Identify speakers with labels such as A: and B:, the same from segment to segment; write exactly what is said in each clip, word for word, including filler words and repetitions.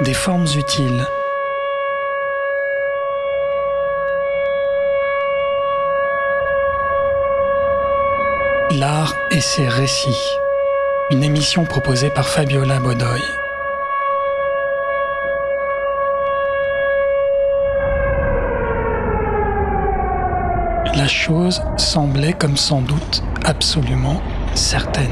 A: des formes utiles. L'art et ses récits. Une émission proposée par Fabiola Bodoy. La chose semblait comme sans doute absolument certaine.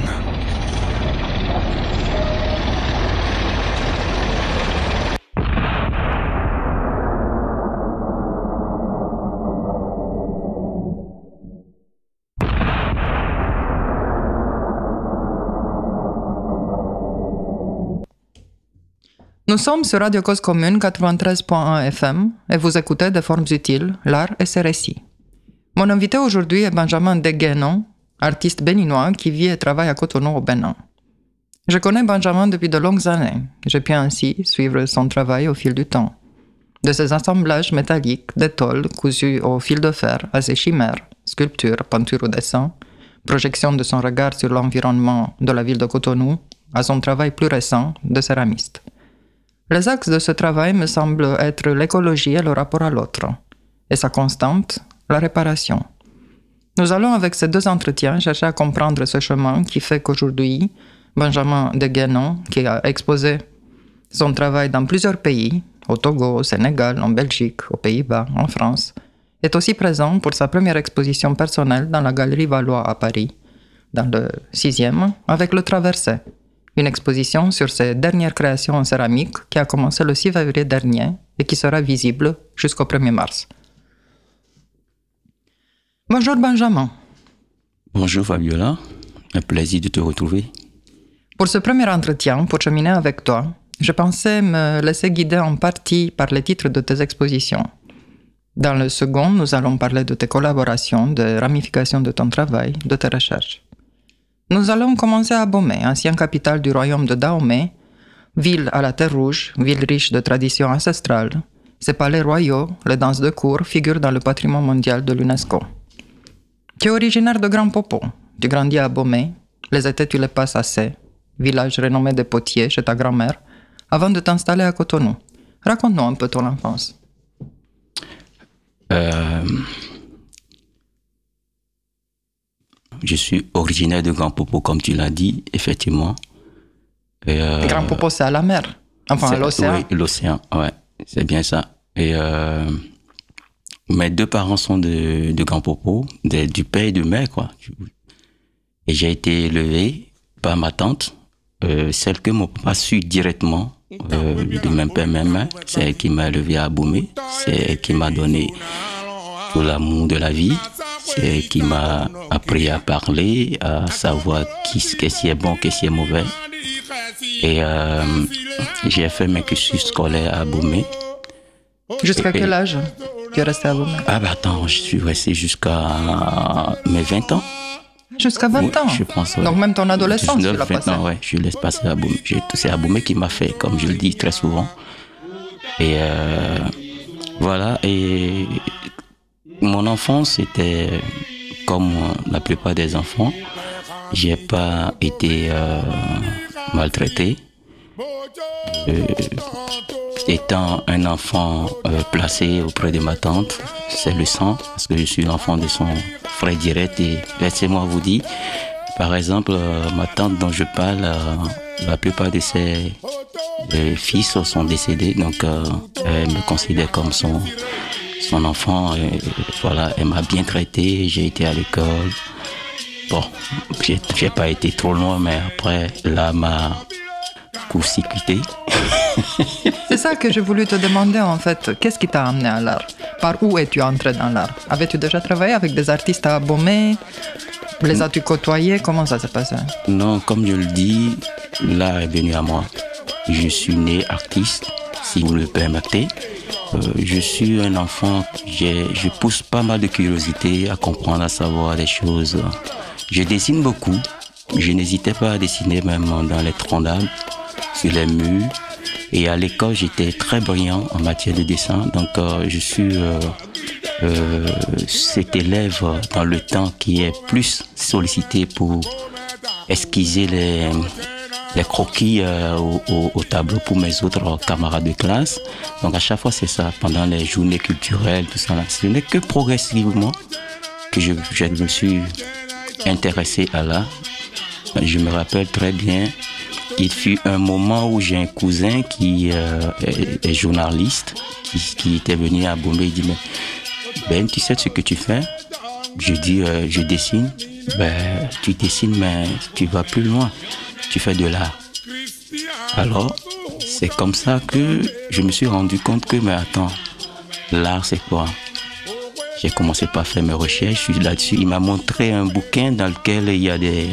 B: Nous sommes sur Radio Cause Commune quatre-vingt-treize point un F M et vous écoutez Des formes utiles, l'art et ses récits. Mon invité aujourd'hui est Benjamin Deguenon, artiste béninois qui vit et travaille à Cotonou au Bénin. Je connais Benjamin depuis de longues années. J'ai pu ainsi suivre son travail au fil du temps. De ses assemblages métalliques, d'étoiles cousues au fil de fer à ses chimères, sculptures, peintures ou dessins, projection de son regard sur l'environnement de la ville de Cotonou, à son travail plus récent de céramiste. Les axes de ce travail me semblent être l'écologie et le rapport à l'autre, et sa constante, la réparation. Nous allons avec ces deux entretiens chercher à comprendre ce chemin qui fait qu'aujourd'hui, Benjamin Deguenon, qui a exposé son travail dans plusieurs pays, au Togo, au Sénégal, en Belgique, aux Pays-Bas, en France, est aussi présent pour sa première exposition personnelle dans la Galerie Valois à Paris, dans le sixième, avec le Traversé. Une exposition sur ses dernières créations en céramique qui a commencé le six février dernier et qui sera visible jusqu'au premier mars. Bonjour Benjamin.
C: Bonjour Fabiola, un plaisir de te retrouver.
B: Pour ce premier entretien, pour cheminer avec toi, je pensais me laisser guider en partie par les titres de tes expositions. Dans le second, nous allons parler de tes collaborations, des ramifications de ton travail, de tes recherches. Nous allons commencer à Abomey, ancienne capitale du royaume de Dahomey, ville à la terre rouge, ville riche de traditions ancestrales. Ses palais royaux, les danses de cour figurent dans le patrimoine mondial de l'UNESCO. Tu es originaire de Grand Popo. Tu grandis à Abomey. Les étés, tu les passes à Sey, village renommé des potiers chez ta grand-mère, avant de t'installer à Cotonou. Raconte-nous un peu ton enfance.
C: Euh... Je suis originaire de Grand Popo, comme tu l'as dit, effectivement. Et euh,
B: Grand Popo, c'est à la mer, enfin à l'océan.
C: Oui, l'océan, ouais, c'est bien ça. Et euh, mes deux parents sont de, de Grand Popo, de, du père et de mère, quoi. Et j'ai été élevé par ma tante, euh, celle que mon papa suit directement, euh, de même père, même mère. C'est elle qui m'a élevé à Abomey, c'est elle qui m'a donné tout l'amour de la vie. C'est elle qui m'a appris à parler, à savoir qu'est-ce qui est bon, qu'est-ce qui est mauvais. Et euh, j'ai fait mes cursus scolaires à Abomey.
B: Jusqu'à
C: et,
B: quel âge tu es resté à Abomey?
C: Ah bah attends, je suis resté jusqu'à mes vingt ans.
B: Jusqu'à vingt
C: oui,
B: ans?
C: Je pense, ouais.
B: Donc même ton adolescence,
C: dix-neuf,
B: tu l'as passé?
C: Ouais, je laisse passer à Abomey. C'est Abomey qui m'a fait, comme je le dis très souvent. Et euh, voilà, et... Mon enfance était comme la plupart des enfants. J'ai pas été euh, maltraité. Euh, étant un enfant euh, placé auprès de ma tante, c'est le sang, parce que je suis l'enfant de son frère direct. Et laissez-moi vous dire, par exemple, euh, ma tante dont je parle, euh, la plupart de ses euh, fils sont décédés, donc euh, elle me considère comme son son enfant. Et voilà, elle m'a bien traité, j'ai été à l'école. Bon, j'ai, j'ai pas été trop loin, mais après, là, m'a court-circuité.
B: C'est ça que j'ai voulu te demander, en fait. Qu'est-ce qui t'a amené à l'art? Par où es-tu entré dans l'art? Avais-tu déjà travaillé avec des artistes à Abomey? Les as-tu côtoyés? Comment ça s'est passé?
C: Non, comme je le dis, l'art est venu à moi. Je suis né artiste, si vous le permettez. Euh, je suis un enfant, j'ai, je pousse pas mal de curiosité à comprendre, à savoir des choses. Je dessine beaucoup. Je n'hésitais pas à dessiner même dans les troncs d'arbres, sur les murs. Et à l'école, j'étais très brillant en matière de dessin. Donc, euh, je suis euh, euh, cet élève dans le temps qui est plus sollicité pour esquiser les, les croquis euh, au, au, au tableau pour mes autres camarades de classe. Donc à chaque fois c'est ça, pendant les journées culturelles, tout ça là. Ce n'est que progressivement que je, je me suis intéressé à l'art. Je me rappelle très bien, il fut un moment où j'ai un cousin qui euh, est, est journaliste, qui, qui était venu à Abomey. Il dit, mais Ben, tu sais ce que tu fais? Je dis, euh, je dessine. Ben, tu dessines, mais tu vas plus loin. Tu fais de l'art. Alors, c'est comme ça que je me suis rendu compte que, mais attends, l'art c'est quoi? J'ai commencé par faire mes recherches là-dessus. Il m'a montré un bouquin dans lequel il y a des,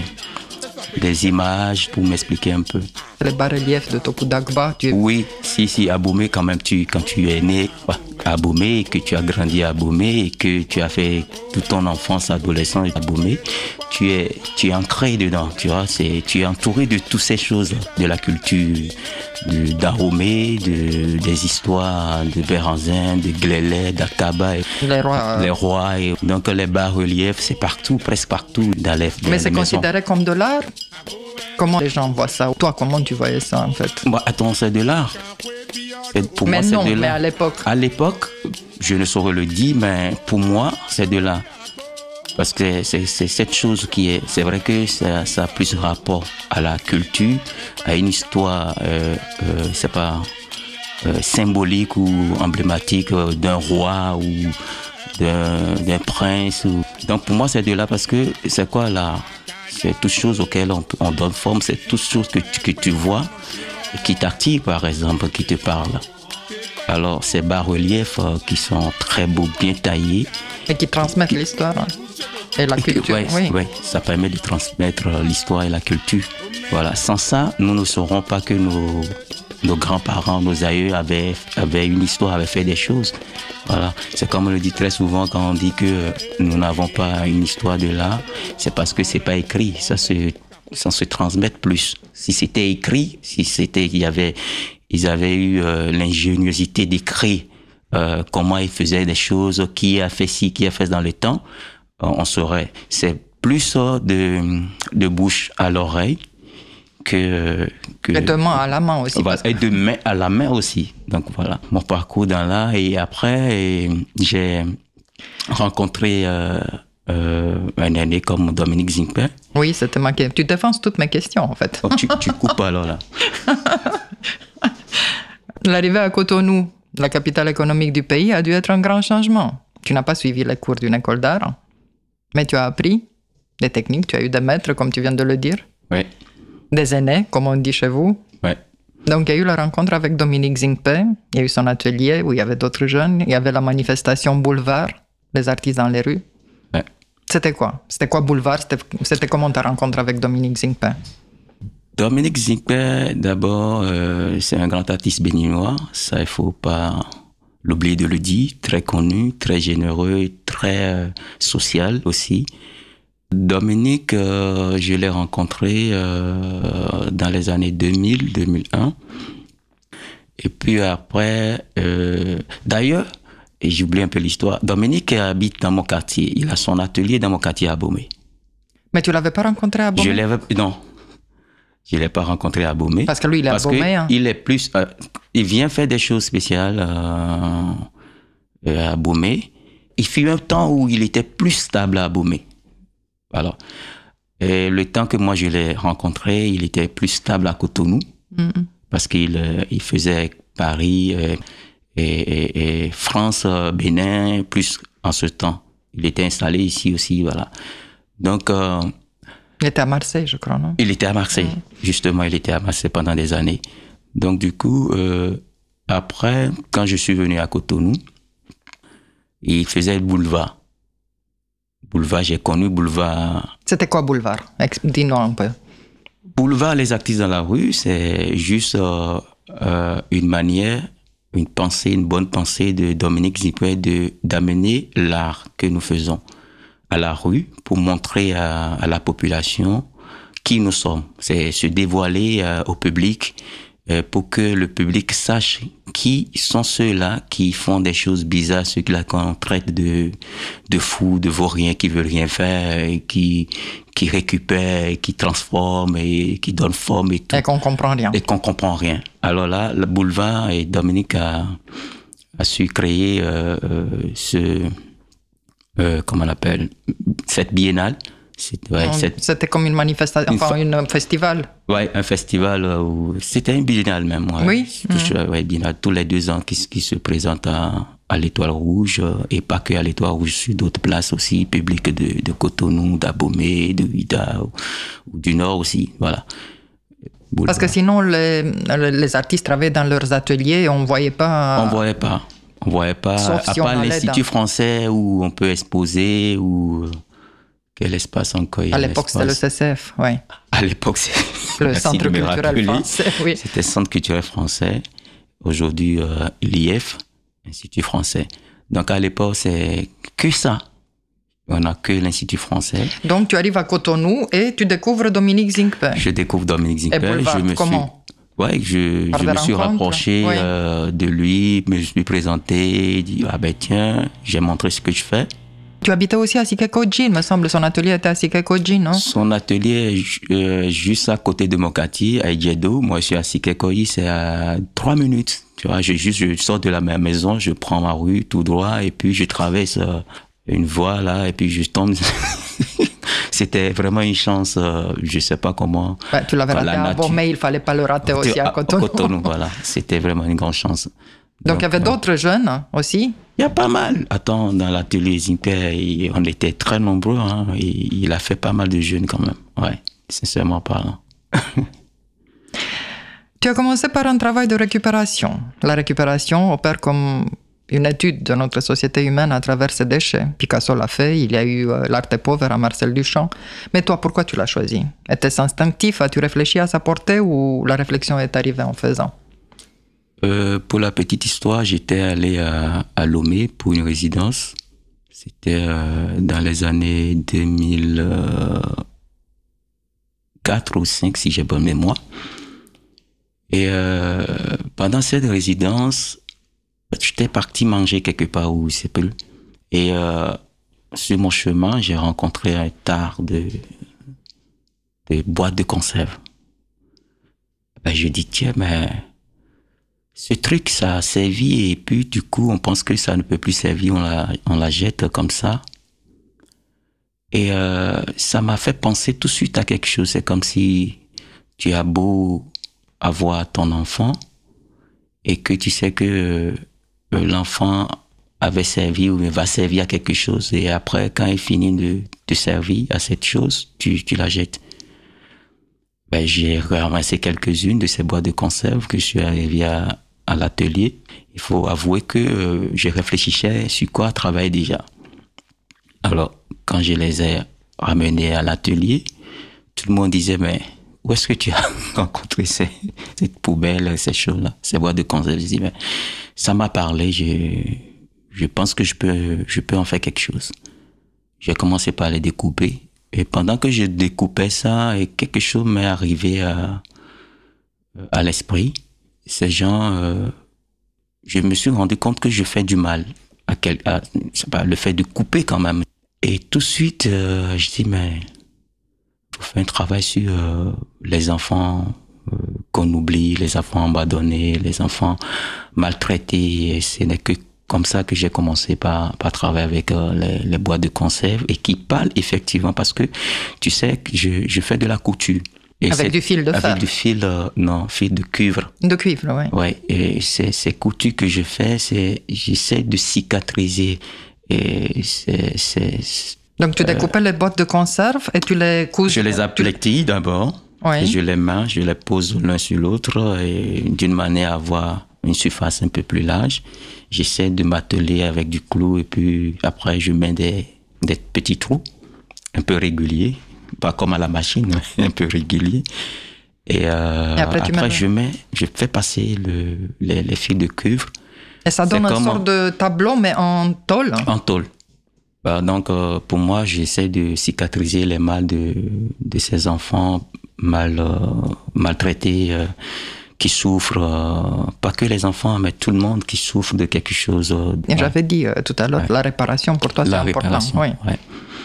C: des images pour m'expliquer un peu.
B: Les bas-reliefs de Topu Dagba, tu...
C: Oui, si, si, à Abomey, quand même, tu, quand tu es né à Abomey, que tu as grandi à Abomey et que tu as fait toute ton enfance, adolescence à Abomey, tu es, tu es ancré dedans, tu vois, c'est, tu es entouré de toutes ces choses, de la culture de, d'Aromé, de, des histoires de Béranzin, de Glélé, d'Akaba,
B: les rois.
C: Les rois, et donc les bas-reliefs, c'est partout, presque partout dans les dans
B: Mais c'est
C: les
B: considéré comme de l'art? Comment les gens voient ça? Toi, comment tu voyais ça, en fait?
C: Bah, attends, c'est de l'art. Pour
B: mais
C: moi,
B: non,
C: c'est de
B: mais
C: l'art.
B: à l'époque.
C: À l'époque, je ne saurais le dire, mais pour moi, c'est de l'art. Parce que c'est, c'est cette chose qui est... C'est vrai que ça, ça a plus rapport à la culture, à une histoire, euh, euh, c'est pas, euh, symbolique ou emblématique euh, d'un roi ou d'un, d'un prince. Ou... Donc pour moi, c'est de l'art parce que c'est quoi l'art? C'est toutes choses auxquelles on, on donne forme, c'est toutes choses que tu, que tu vois et qui t'attirent, par exemple, qui te parlent. Alors, ces bas-reliefs euh, qui sont très beaux, bien taillés.
B: Et qui transmettent l'histoire hein, et la culture.
C: Ouais,
B: oui,
C: ouais, ça permet de transmettre l'histoire et la culture. Voilà. Sans ça, nous ne saurons pas que nos, nos grands-parents, nos aïeux avaient, avaient une histoire, avaient fait des choses. Voilà. C'est comme on le dit très souvent quand on dit que nous n'avons pas une histoire de l'art, c'est parce que c'est pas écrit. Ça se, ça se transmet plus. Si c'était écrit, si c'était, il y avait, ils avaient eu euh, l'ingéniosité d'écrire euh, comment ils faisaient des choses, qui a fait ci, qui a fait dans le temps, euh, on saurait. C'est plus euh, de, de bouche à l'oreille que, que...
B: Et de main à la main aussi.
C: Voilà, et de main à la main aussi. Donc voilà, mon parcours dans l'art. Et après, et j'ai rencontré euh, euh, un aîné comme Dominique Zinkper.
B: Oui, c'était ma question. Tu défenses toutes mes questions, en fait.
C: Oh, tu, tu coupes alors là.
B: L'arrivée à Cotonou, la capitale économique du pays, a dû être un grand changement. Tu n'as pas suivi les cours d'une école d'art, mais tu as appris des techniques, tu as eu des maîtres, comme tu viens de le dire.
C: Oui.
B: Des aînés, comme on dit chez vous.
C: Oui.
B: Donc, il y a eu la rencontre avec Dominique Zinkpe, il y a eu son atelier où il y avait d'autres jeunes, il y avait la manifestation Boulevard, les artistes dans les rues.
C: Oui.
B: C'était quoi? C'était quoi Boulevard? C'était, c'était comment ta rencontre avec Dominique Zinkpe?
C: Dominique Zinkpe, d'abord, euh, c'est un grand artiste béninois, ça il ne faut pas l'oublier de le dire, très connu, très généreux, très euh, social aussi. Dominique, euh, je l'ai rencontré euh, dans les années deux mille, deux mille un. Et puis après, euh, d'ailleurs, et j'oublie un peu l'histoire, Dominique habite dans mon quartier. Il a son atelier dans mon quartier à Abomey.
B: Mais tu ne l'avais pas rencontré à Abomey?
C: Je l'avais, non, je ne l'ai pas rencontré à Abomey.
B: Parce que lui, il est à Abomey. Hein.
C: Il est plus, euh, il vient faire des choses spéciales euh, à Abomey. Il fut un temps où il était plus stable à Abomey. Alors, et le temps que moi je l'ai rencontré, il était plus stable à Cotonou, mm-hmm. parce qu'il euh, il faisait Paris euh, et, et, et France, euh, Bénin, plus en ce temps. Il était installé ici aussi, voilà. Donc, euh,
B: il était à Marseille, je crois, non?
C: Il était à Marseille, mm-hmm. justement, il était à Marseille pendant des années. Donc, du coup, euh, après, quand je suis venu à Cotonou, il faisait le boulevard. Boulevard, j'ai connu Boulevard.
B: C'était quoi Boulevard? Dis-nous un peu.
C: Boulevard, les artistes dans la rue, c'est juste euh, euh, une manière, une pensée, une bonne pensée de Dominique Zinkpe de d'amener l'art que nous faisons à la rue pour montrer à, à la population qui nous sommes. C'est se dévoiler euh, au public euh, pour que le public sache qui sont ceux-là qui font des choses bizarres, ceux-là qu'on traite de, de fous, de vauriens qui veulent rien faire, et qui, qui récupèrent, et qui transforment et qui donnent forme et tout.
B: Et qu'on comprend rien.
C: Et qu'on comprend rien. Alors là, le boulevard et Dominique a, a su créer euh, euh, ce, euh, comment on appelle, cette biennale. C'est, ouais, cette...
B: C'était comme une manifestation,
C: une
B: enfin
C: fa...
B: un festival.
C: Ouais, un festival où c'était un biennale même. Ouais.
B: Oui.
C: Mmh. Ouais, biennale tous les deux ans qui, qui se présente à, à l'Étoile Rouge et pas que à l'Étoile Rouge, sur d'autres places aussi, publiques de, de Cotonou, d'Abomey, de Ouidah ou, ou du Nord aussi. Voilà. Boulevard.
B: Parce que sinon, les, les artistes travaillaient dans leurs ateliers et on ne voyait pas.
C: On ne voyait pas. On ne voyait pas.
B: Sauf
C: à
B: si
C: part
B: on
C: l'Institut
B: dans...
C: français où on peut exposer ou. Quel espace encore?
B: À l'époque, c'était le C C F, oui.
C: À l'époque, c'est
B: le Centre culturel français, oui.
C: C'était le Centre culturel français. Aujourd'hui, euh, l'I F, Institut français. Donc, à l'époque, c'est que ça. On n'a que l'Institut français.
B: Donc, tu arrives à Cotonou et tu découvres Dominique Zinkpe.
C: Je découvre Dominique Zinkpe.
B: Et Boulevard,
C: je me
B: comment
C: suis... Ouais, je, je me suis rapproché oui. euh, de lui, me suis présenté, dit ah ben tiens, j'ai montré ce que je fais.
B: Tu habitais aussi à Sikekoji, il me semble. Son atelier était à Sikekoji, non?
C: Son atelier est euh, juste à côté de mon quartier, à Idjedo. Moi, je suis à Sikekoji, c'est à trois minutes. Tu vois, je, juste, je sors de la même maison, je prends ma rue tout droit et puis je traverse euh, une voie là et puis je tombe. C'était vraiment une chance, euh, je sais pas comment.
B: Ouais, tu l'avais raté à Abomey, mais il fallait pas le rater aussi à Cotonou.
C: À Cotonou, voilà. C'était vraiment une grande chance.
B: Donc, il y avait ouais. d'autres jeunes aussi?
C: Il y a pas mal. Attends, dans l'atelier Zinkpe, on était très nombreux. Hein, et il a fait pas mal de jeunes quand même. Ouais, sincèrement parlant.
B: Tu as commencé par un travail de récupération. La récupération opère comme une étude de notre société humaine à travers ses déchets. Picasso l'a fait, il y a eu euh, L'Art est pauvre à Marcel Duchamp. Mais toi, pourquoi tu l'as choisi? Était-ce instinctif? As-tu réfléchi à sa portée ou la réflexion est arrivée en faisant?
C: Euh, pour la petite histoire, j'étais allé à, à Lomé pour une résidence. C'était euh, dans les années deux mille quatre ou deux mille cinq, si j'ai bonne mémoire. Et euh, pendant cette résidence, j'étais parti manger quelque part où c'est plus. Et euh, sur mon chemin, j'ai rencontré un tas de, de boîtes de conserve. Ben, je dis, tiens, mais ce truc, ça a servi et puis du coup, on pense que ça ne peut plus servir, on la, on la jette comme ça. Et euh, ça m'a fait penser tout de suite à quelque chose. C'est comme si tu as beau avoir ton enfant et que tu sais que euh, l'enfant avait servi ou va servir à quelque chose et après, quand il finit de te servir à cette chose, tu, tu la jettes. Ben, j'ai ramassé quelques-unes de ces boîtes de conserve que je suis arrivé à à l'atelier. Il faut avouer que euh, je réfléchissais sur quoi travailler déjà. Alors, quand je les ai ramenés à l'atelier, tout le monde disait, mais où est-ce que tu as rencontré ces, cette poubelle, ces choses-là, ces boîtes de conserve? Je dis, mais ça m'a parlé, je, je pense que je peux, je peux en faire quelque chose. J'ai commencé par les découper. Et pendant que je découpais ça, et quelque chose m'est arrivé à, à l'esprit. Ces gens, euh, je me suis rendu compte que je fais du mal à, quel, à je sais pas, le fait de couper quand même. Et tout de suite, euh, je dis, mais il faut faire un travail sur euh, les enfants euh, qu'on oublie, les enfants abandonnés, les enfants maltraités. Et ce n'est que comme ça que j'ai commencé par, par travailler avec euh, les, les boîtes de conserve et qui parlent effectivement parce que tu sais que je, je fais de la couture. Et
B: avec du fil de fer.
C: Avec du fil, euh, non, fil de cuivre.
B: De cuivre, oui.
C: Oui, et c'est, ces coutures que je fais, c'est, j'essaie de cicatriser. Et c'est, c'est,
B: Donc tu découpes euh, les boîtes de conserve et tu les couses.
C: Je les aplatis tu... d'abord. Oui. Et je les mets, je les pose l'un sur l'autre et d'une manière à avoir une surface un peu plus large. J'essaie de m'atteler avec du clou et puis après je mets des, des petits trous un peu réguliers. Pas comme à la machine, mais un peu régulier. Et, euh, et après, après mets... je mets, je fais passer le, les, les fils de cuivre.
B: Et ça donne une sorte de tableau, mais en tôle.
C: En tôle. Bah, donc, euh, pour moi, j'essaie de cicatriser les mal de, de ces enfants mal, euh, maltraités, euh, qui souffrent, euh, pas que les enfants, mais tout le monde qui souffre de quelque chose. Euh,
B: Et ouais. J'avais dit euh, tout à l'heure, ouais. la réparation pour toi, c'est
C: la
B: important.
C: Réparation,
B: oui.
C: ouais.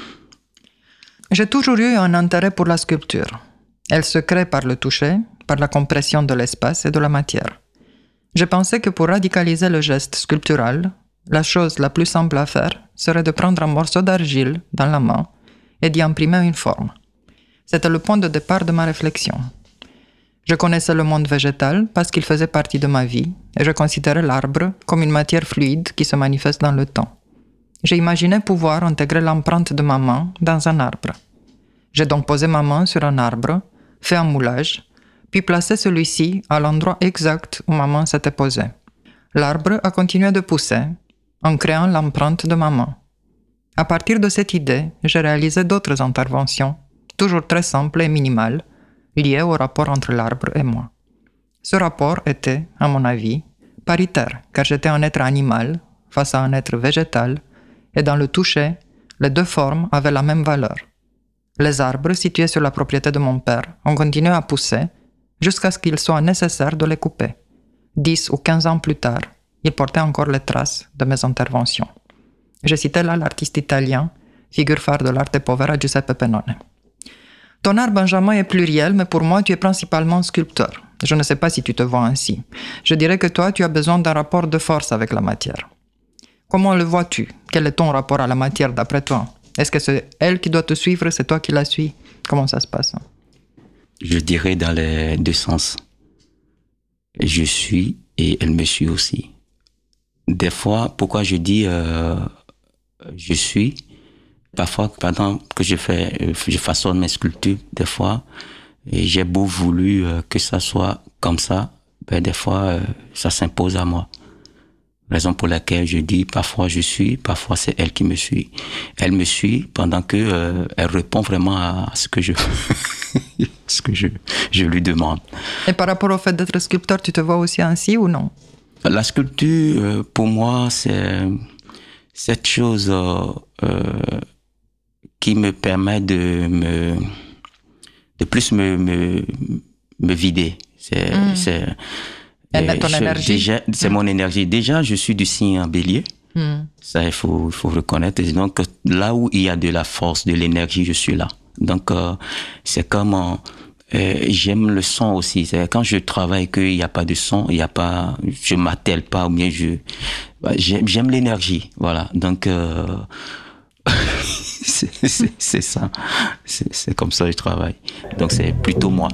B: J'ai toujours eu un intérêt pour la sculpture. Elle se crée par le toucher, par la compression de l'espace et de la matière. Je pensais que pour radicaliser le geste sculptural, la chose la plus simple à faire serait de prendre un morceau d'argile dans la main et d'y imprimer une forme. C'était le point de départ de ma réflexion. Je connaissais le monde végétal parce qu'il faisait partie de ma vie et je considérais l'arbre comme une matière fluide qui se manifeste dans le temps. J'ai imaginé pouvoir intégrer l'empreinte de ma main dans un arbre. J'ai donc posé ma main sur un arbre, fait un moulage, puis placé celui-ci à l'endroit exact où ma main s'était posée. L'arbre a continué de pousser, en créant l'empreinte de ma main. À partir de cette idée, j'ai réalisé d'autres interventions, toujours très simples et minimales, liées au rapport entre l'arbre et moi. Ce rapport était, à mon avis, paritaire, car j'étais un être animal face à un être végétal, et dans le toucher, les deux formes avaient la même valeur. Les arbres situés sur la propriété de mon père ont continué à pousser jusqu'à ce qu'il soit nécessaire de les couper. Dix ou quinze ans plus tard, ils portaient encore les traces de mes interventions. Je citais là l'artiste italien, figure phare de l'arte povera Giuseppe Pennone. Ton art, Benjamin, est pluriel, mais pour moi, tu es principalement sculpteur. Je ne sais pas si tu te vois ainsi. Je dirais que toi, tu as besoin d'un rapport de force avec la matière. Comment le vois-tu? Quel est ton rapport à la matière d'après toi? Est-ce que c'est elle qui doit te suivre, c'est toi qui la suis? Comment ça se passe?
C: Je dirais dans les deux sens. Je suis et elle me suit aussi. Des fois, pourquoi je dis euh, je suis? Parfois, pendant que je fais, je façonne mes sculptures, des fois, et j'ai beau voulu euh, que ça soit comme ça, ben des fois, euh, ça s'impose à moi. Raison pour laquelle je dis parfois je suis, parfois c'est elle qui me suit. Elle me suit pendant que euh, elle répond vraiment à ce que je, ce que je, je lui demande.
B: Et par rapport au fait d'être sculpteur, tu te vois aussi ainsi ou non?
C: La sculpture, euh, pour moi, c'est cette chose euh, euh, qui me permet de me, de plus me, me, me vider. C'est,
B: mmh.
C: c'est,
B: Et ton
C: je,
B: énergie.
C: Déjà, c'est mmh. mon énergie. Déjà, je suis du signe en bélier. Mmh. Ça, il faut, il faut reconnaître. Et donc, là où il y a de la force, de l'énergie, je suis là. Donc, euh, c'est comme... Euh, Euh, j'aime le son aussi. C'est quand je travaille qu'il n'y a pas de son, il y a pas, je m'attelle pas ou bien je, j'aime, j'aime l'énergie. Voilà. Donc euh, c'est, c'est, c'est ça. C'est, c'est comme ça que je travaille. Donc c'est plutôt moi.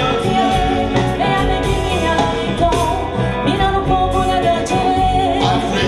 D: Africa.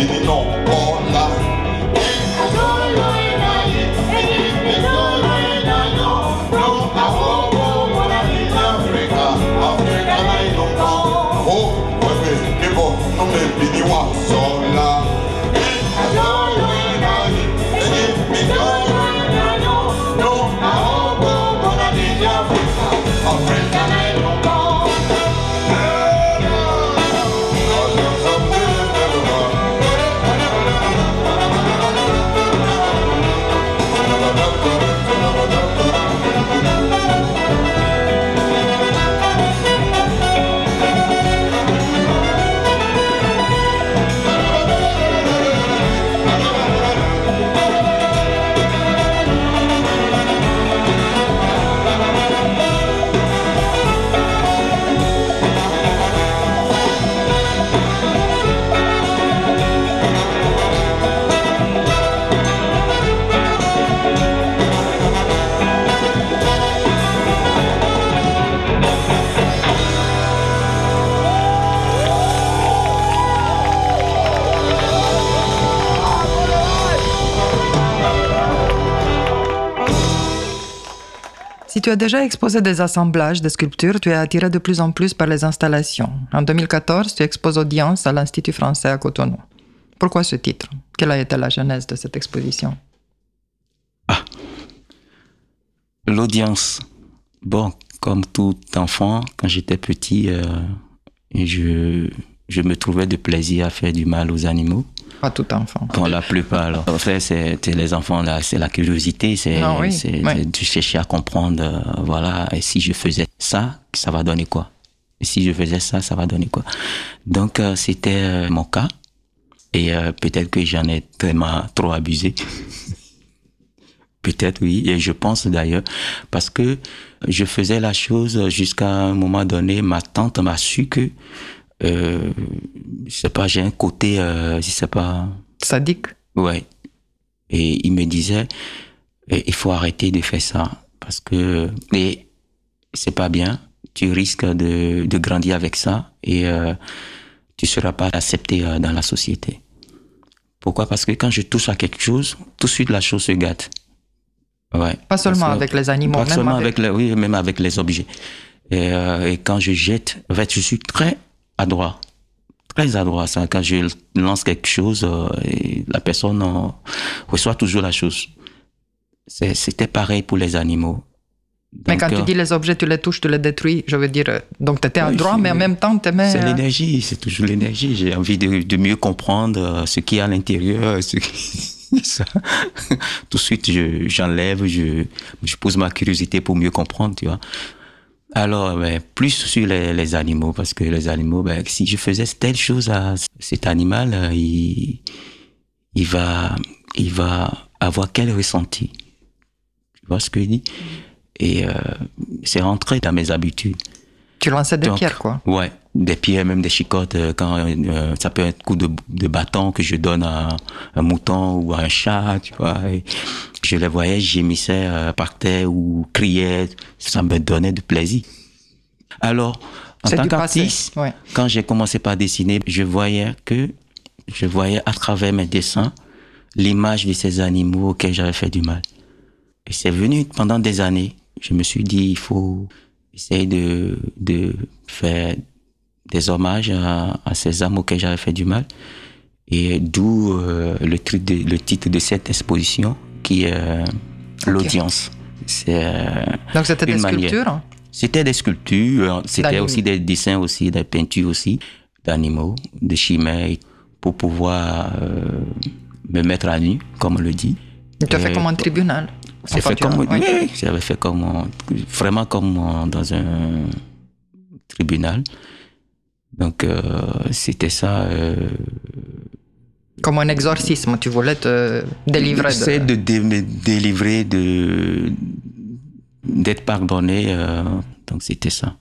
B: Si tu as déjà exposé des assemblages de sculptures, tu es attiré de plus en plus par les installations. En deux mille quatorze, tu exposes Audience à l'Institut français à Cotonou. Pourquoi ce titre? Quelle a été la genèse de cette exposition?
C: Ah, l'audience. Bon, comme tout enfant, quand j'étais petit, euh, je, je me trouvais de plaisir à faire du mal aux animaux.
B: Pas tout enfant.
C: Pour la plupart, alors. En fait, c'est les enfants, là, c'est la curiosité, c'est
B: ah oui,
C: c'est
B: oui.
C: de chercher à comprendre, euh, voilà, et si je faisais ça, ça va donner quoi? Et si je faisais ça, ça va donner quoi? Donc, euh, c'était euh, mon cas, et euh, peut-être que j'en ai tellement trop abusé. Peut-être, oui, et je pense d'ailleurs, parce que je faisais la chose jusqu'à un moment donné, ma tante m'a su que Euh, je sais pas, j'ai un côté, euh, je sais pas...
B: Sadique.
C: Ouais. Et il me disait, il faut arrêter de faire ça, parce que et c'est pas bien, tu risques de, de grandir avec ça, et euh, tu seras pas accepté euh, dans la société. Pourquoi? Parce que quand je touche à quelque chose, tout de suite la chose se gâte. Ouais.
B: Pas seulement
C: que,
B: avec les animaux,
C: pas
B: même
C: seulement
B: avec...
C: avec les, oui, même avec les objets. Et, euh, et quand je jette, en fait, je suis très adroit, très adroit. Ça, quand je lance quelque chose, euh, et la personne euh, reçoit toujours la chose. C'était pareil pour les animaux. Donc,
B: mais quand
C: euh,
B: tu dis les objets, tu les touches, tu les détruis, je veux dire, donc tu étais adroit, oui, mais en même temps tu aimais...
C: C'est l'énergie, c'est toujours l'énergie. J'ai envie de, de mieux comprendre ce qu'il y a à l'intérieur, ce qui... ça. Tout de suite, j'enlève, je, je pose ma curiosité pour mieux comprendre, tu vois. Alors, ben, plus sur les, les animaux, parce que les animaux, ben, si je faisais telle chose à cet animal, il, il va, il va avoir quel ressenti? Tu vois ce que je dis? Et euh, c'est rentré dans mes habitudes.
B: Tu lançais des
C: Donc,
B: pierres, quoi?
C: Ouais, des pierres, même des chicottes. Quand euh, ça peut être un coup de, de bâton que je donne à un mouton ou à un chat, tu vois. Et je les voyais, gémissaient euh, par terre ou criaient. Ça me donnait du plaisir. Alors, en tant qu'artiste, ouais. Quand j'ai commencé par dessiner, je voyais que je voyais à travers mes dessins l'image de ces animaux auxquels j'avais fait du mal. Et c'est venu pendant des années. Je me suis dit, il faut essayer de, de faire des hommages à, à ces âmes auxquelles j'avais fait du mal. Et d'où euh, le, de, le titre de cette exposition, qui est euh, okay. L'audience. Euh,
B: Donc c'était des sculptures?
C: C'était des sculptures, c'était aussi des dessins, aussi des peintures aussi, d'animaux, de chimères, pour pouvoir euh, me mettre à nu, comme on le dit.
B: Tu as fait comme un tribunal?
C: C'est fait comme, oui, oui, j'avais fait comme, vraiment comme dans un tribunal. Donc, euh, c'était ça. Euh,
B: comme un exorcisme, tu voulais te délivrer.
C: C'est de, de me délivrer, de, d'être pardonné. Euh, donc, c'était ça.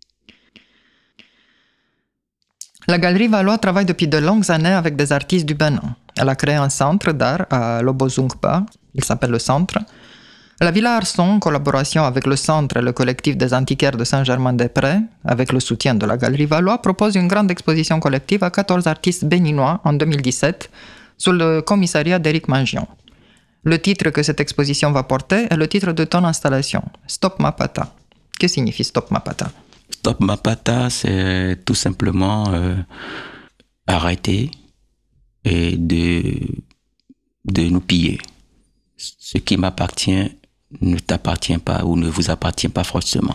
B: La Galerie Valois travaille depuis de longues années avec des artistes du Bénin. Elle a créé un centre d'art à Lobozungpa, il s'appelle le centre, La Villa Arson, en collaboration avec le Centre et le collectif des antiquaires de Saint-Germain-des-Prés, avec le soutien de la Galerie Valois, propose une grande exposition collective à quatorze artistes béninois en deux mille dix-sept, sous le commissariat d'Éric Mangion. Le titre que cette exposition va porter est le titre de ton installation, Stop Mapata. Que signifie Stop Mapata?
C: Stop Mapata, c'est tout simplement euh, arrêter et de, de nous piller. Ce qui m'appartient ne t'appartient pas ou ne vous appartient pas forcément.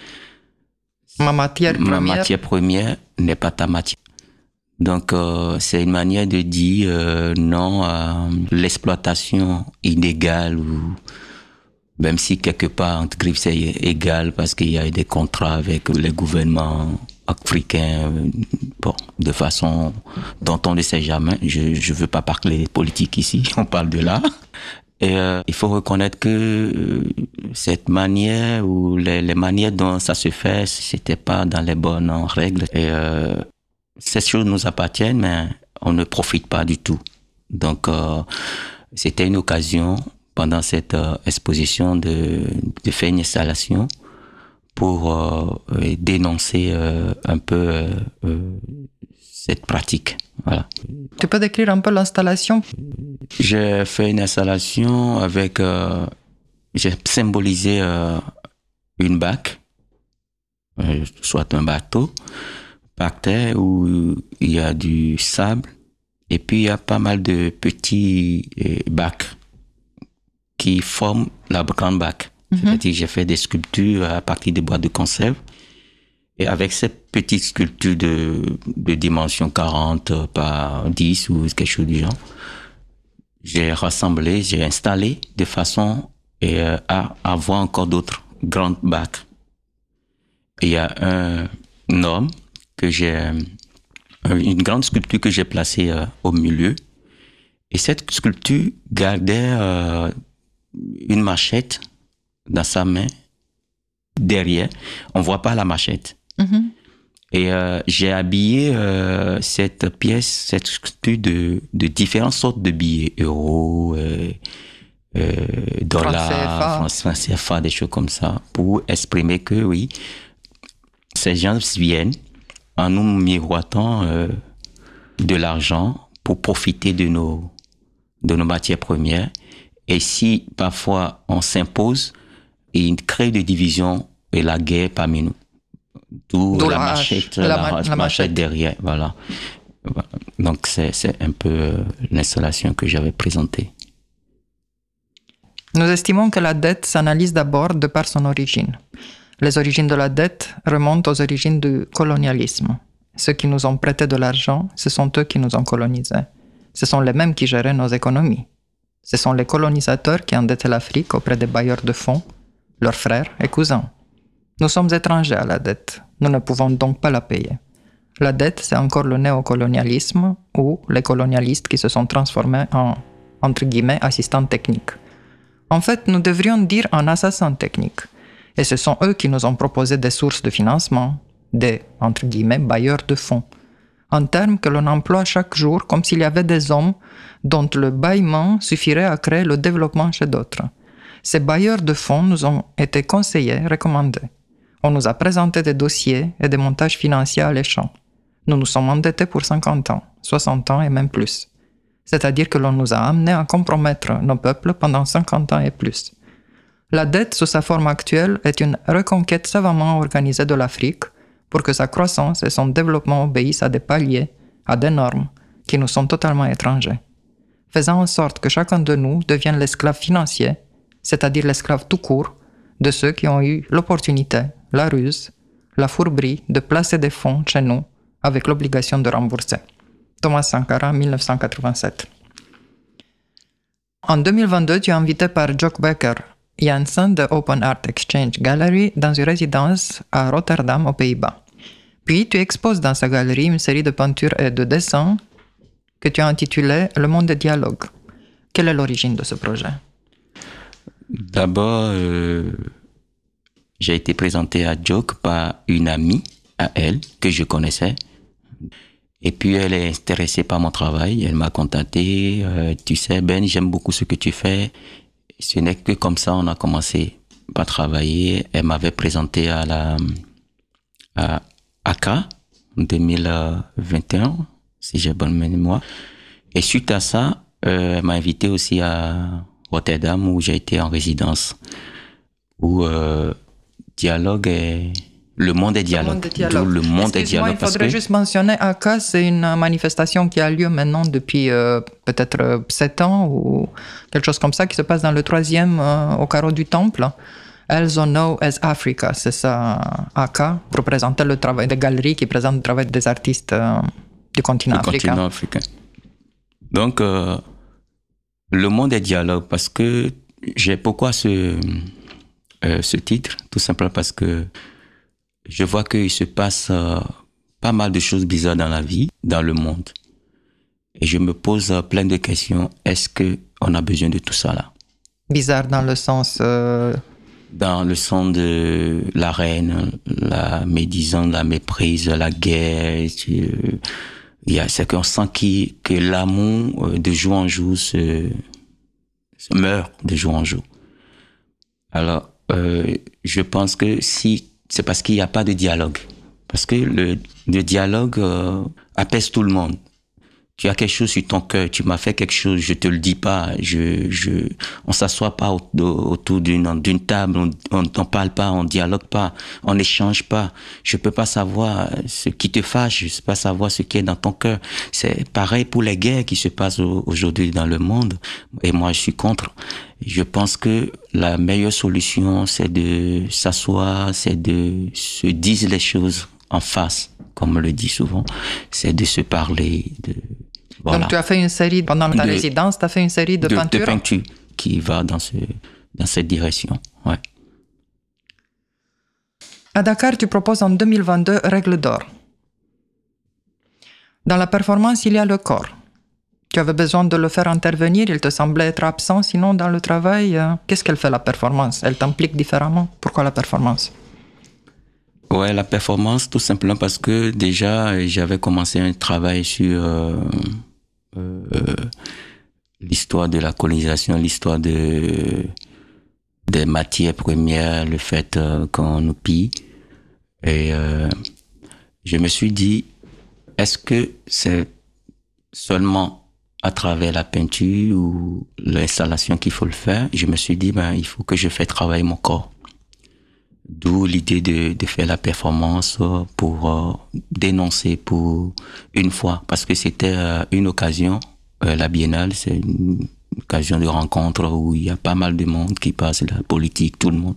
B: Ma matière première,
C: Ma matière première n'est pas ta matière. Donc, euh, c'est une manière de dire euh, non à l'exploitation illégale, ou même si quelque part, entre griffes, c'est égal parce qu'il y a des contrats avec les gouvernements africains, euh, bon, de façon dont on ne sait jamais. Je ne veux pas parler politique ici, on parle de là. Et euh, il faut reconnaître que euh, cette manière ou les, les manières dont ça se fait, c'était pas dans les bonnes règles. Et euh, ces choses nous appartiennent, mais on ne profite pas du tout. Donc, euh, c'était une occasion pendant cette euh, exposition de, de faire une installation pour euh, dénoncer euh, un peu euh, euh, cette pratique. Voilà.
B: Tu peux décrire un peu l'installation?
C: J'ai fait une installation avec... Euh, j'ai symbolisé euh, une barque, euh, soit un bateau, par terre où il y a du sable et puis il y a pas mal de petits euh, bacs qui forment la grande barque. Mm-hmm. C'est-à-dire j'ai fait des sculptures à partir des boîtes de conserve. Et avec cette petite sculpture de, de dimension quarante par dix ou quelque chose du genre, j'ai rassemblé, j'ai installé de façon euh, à avoir encore d'autres grandes bacs. Et il y a un, un homme que j'ai, une grande sculpture que j'ai placée euh, au milieu. Et cette sculpture gardait euh, une machette dans sa main derrière. On voit pas la machette. Mm-hmm. Et euh, j'ai habillé euh, cette pièce, cette sculpture de, de différentes sortes de billets, euros, euh, euh, dollars, francs C F A, des choses comme ça, pour exprimer que oui, ces gens viennent en nous miroitant euh, de l'argent pour profiter de nos, de nos matières premières. Et si parfois on s'impose, il crée des divisions et la guerre parmi nous. D'où, D'où la, la machette, la, la, la machette, machette derrière, voilà. Donc c'est, c'est un peu euh, l'installation que j'avais présentée.
B: Nous estimons que la dette s'analyse d'abord de par son origine. Les origines de la dette remontent aux origines du colonialisme. Ceux qui nous ont prêté de l'argent, ce sont eux qui nous ont colonisés. Ce sont les mêmes qui géraient nos économies. Ce sont les colonisateurs qui endettaient l'Afrique auprès des bailleurs de fonds, leurs frères et cousins. Nous sommes étrangers à la dette. Nous ne pouvons donc pas la payer. La dette, c'est encore le néocolonialisme ou les colonialistes qui se sont transformés en, entre guillemets, assistants techniques. En fait, nous devrions dire en assassins techniques. Et ce sont eux qui nous ont proposé des sources de financement, des, entre guillemets, bailleurs de fonds. Un terme que l'on emploie chaque jour comme s'il y avait des hommes dont le bâillement suffirait à créer le développement chez d'autres. Ces bailleurs de fonds nous ont été conseillés, recommandés. On nous a présenté des dossiers et des montages financiers alléchants. Nous nous sommes endettés pour cinquante ans, soixante ans et même plus. C'est-à-dire que l'on nous a amenés à compromettre nos peuples pendant cinquante ans et plus. La dette, sous sa forme actuelle, est une reconquête savamment organisée de l'Afrique pour que sa croissance et son développement obéissent à des paliers, à des normes, qui nous sont totalement étrangers. Faisant en sorte que chacun de nous devienne l'esclave financier, c'est-à-dire l'esclave tout court, de ceux qui ont eu l'opportunité, la ruse, la fourberie de placer des fonds chez nous avec l'obligation de rembourser. Thomas Sankara, dix-neuf cent quatre-vingt-sept. En deux mille vingt-deux, tu es invité par Jock Becker Janssen de Open Art Exchange Gallery dans une résidence à Rotterdam, aux Pays-Bas. Puis, tu exposes dans sa galerie une série de peintures et de dessins que tu as intitulé Le monde des dialogues. Quelle est l'origine de ce projet?
C: D'abord, euh, j'ai été présenté à Jock par une amie à elle que je connaissais. Et puis, elle est intéressée par mon travail. Elle m'a contacté. Euh, tu sais, Ben, j'aime beaucoup ce que tu fais. ce n'est que comme ça on a commencé à travailler. Elle m'avait présenté à la à A C A en deux mille vingt et un, si j'ai bonne mémoire. Et suite à ça, euh, elle m'a invité aussi à Rotterdam où j'ai été en résidence, où euh, dialogue est... Le monde est dialogue. Le monde est dialogue. Le monde est dialogue.
B: Il faudrait que... juste mentionner A C A, c'est une manifestation qui a lieu maintenant depuis euh, peut-être sept ans ou quelque chose comme ça, qui se passe dans le troisième euh, au carreau du Temple. Elles on know as Africa, c'est ça, A C A, pour présenter le travail des galeries qui présentent le travail des artistes euh, du continent
C: du
B: africain.
C: Continent africain. Donc, euh, le monde est dialogue parce que j'ai pourquoi ce, euh, ce titre, tout simplement parce que je vois qu'il se passe euh, pas mal de choses bizarres dans la vie, dans le monde. Et je me pose euh, plein de questions. Est-ce qu'on a besoin de tout ça là? Bizarre
B: dans le sens... Euh...
C: Dans le sens de la reine, la médisance, la méprise, la guerre. Euh, il y a, c'est qu'on sent qui, que l'amour euh, de jour en jour se, se meurt de jour en jour. Alors, euh, je pense que si... c'est parce qu'il n'y a pas de dialogue. Parce que le, le dialogue euh, apaise tout le monde. Tu as quelque chose sur ton cœur, tu m'as fait quelque chose, je te le dis pas. Je, je, on s'assoit pas autour d'une, d'une table, on, on, on parle pas, on dialogue pas, on n'échange pas. Je peux pas savoir ce qui te fâche, je peux pas savoir ce qui est dans ton cœur. C'est pareil pour les guerres qui se passent aujourd'hui dans le monde. Et moi, je suis contre. Je pense que la meilleure solution, c'est de s'asseoir, c'est de se dire les choses en face, comme on le dit souvent. C'est de se parler. De, voilà.
B: Donc, tu as fait une série, pendant ta de, résidence, tu as fait une série de,
C: de
B: peintures?
C: De peintures qui va dans, ce, dans cette direction, ouais.
B: À Dakar, tu proposes en deux mille vingt-deux Règles d'or. Dans la performance, il y a le corps. Tu avais besoin de le faire intervenir, il te semblait être absent, sinon dans le travail, euh, qu'est-ce qu'elle fait la performance? Elle t'implique différemment? Pourquoi la performance?
C: Ouais, la performance, tout simplement parce que déjà, j'avais commencé un travail sur euh, euh, l'histoire de la colonisation, l'histoire de, des matières premières, le fait euh, qu'on nous pille. Et euh, je me suis dit, est-ce que c'est seulement à travers la peinture ou l'installation qu'il faut le faire? Je me suis dit, ben, il faut que je fasse travailler mon corps. D'où l'idée de, de faire la performance pour euh, dénoncer pour une fois. Parce que c'était euh, une occasion, euh, la Biennale, c'est une occasion de rencontre où il y a pas mal de monde qui passe, la politique, tout le monde.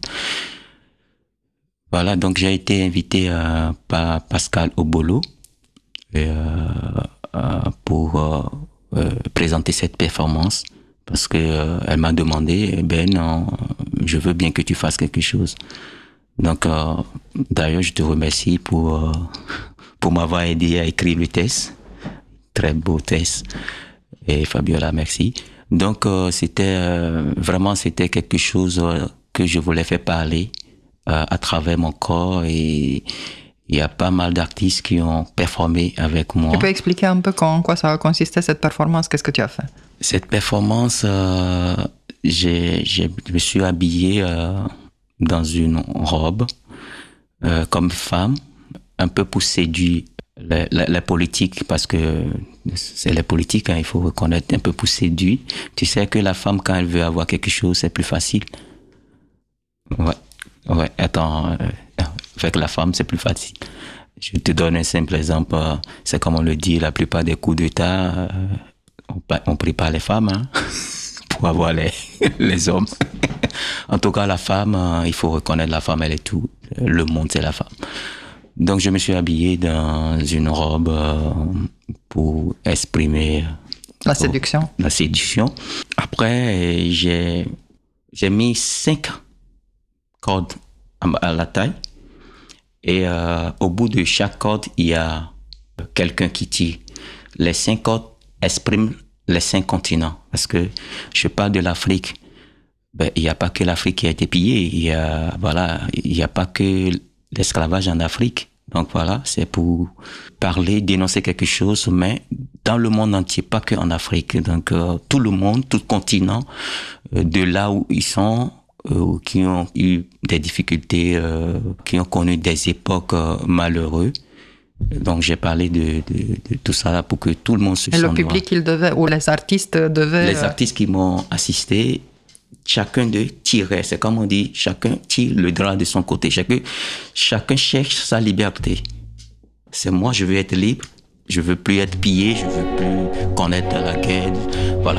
C: Voilà, donc j'ai été invité euh, par Pascal Obolo et, euh, euh, pour... Euh, Euh, présenter cette performance parce que euh, elle m'a demandé, ben non, je veux bien que tu fasses quelque chose. Donc euh, d'ailleurs je te remercie pour euh, pour m'avoir aidé à écrire le test, très beau test, et Fabiola, merci. Donc euh, c'était euh, vraiment c'était quelque chose euh, que je voulais faire parler euh, à travers mon corps, et il y a pas mal d'artistes qui ont performé avec moi.
B: Tu peux expliquer un peu en quoi ça a consisté cette performance? Qu'est-ce que tu as fait?
C: Cette performance, euh, j'ai, j'ai, je me suis habillé euh, dans une robe euh, comme femme, un peu pour séduire les, les, les politiques, parce que c'est les politiques, hein, il faut reconnaître, un peu pour séduire. Tu sais que la femme, quand elle veut avoir quelque chose, c'est plus facile. Ouais, ouais, attends... Euh, avec la femme, c'est plus facile. Je te donne un simple exemple. C'est comme on le dit, la plupart des coups d'État, on, on prépare les femmes hein, pour avoir les, les hommes. En tout cas, la femme, il faut reconnaître la femme, elle est tout. Le monde, c'est la femme. Donc, je me suis habillé dans une robe pour exprimer...
B: La séduction.
C: La séduction. Après, j'ai, j'ai mis cinq cordes à la taille. Et euh, au bout de chaque corde, il y a quelqu'un qui tire. Les cinq cordes expriment les cinq continents. Parce que je parle de l'Afrique. Ben, il n'y a pas que l'Afrique qui a été pillée. Il y a, voilà, il n'y a pas que l'esclavage en Afrique. Donc voilà, c'est pour parler, dénoncer quelque chose, mais dans le monde entier, pas que en Afrique. Donc, euh, tout le monde, tout le continent, euh, de là où ils sont, euh, qui ont eu des difficultés, euh, qui ont connu des époques euh, malheureuses. Donc, j'ai parlé de, de, de tout ça là pour que tout le monde se sente.
B: Et le public, il devait, ou les artistes devaient...
C: Les artistes qui m'ont assisté, chacun d'eux tirait, c'est comme on dit, chacun tire le drap de son côté. Chacun, chacun cherche sa liberté. C'est moi, je veux être libre, je veux plus être pillé, je veux plus connaître la guerre. Voilà.